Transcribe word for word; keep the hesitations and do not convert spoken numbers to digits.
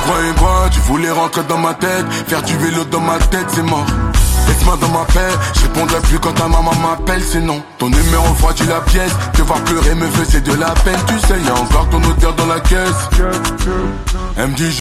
croyais quoi? Tu voulais rentrer dans ma tête, faire du vélo dans ma tête, c'est mort. Laisse-moi dans ma paix, je répondrai plus quand ta maman m'appelle, c'est non. Ton numéro froidit la pièce, te voir pleurer me faisait de la peine. Tu sais, y'a encore ton odeur dans la caisse. Elle me dit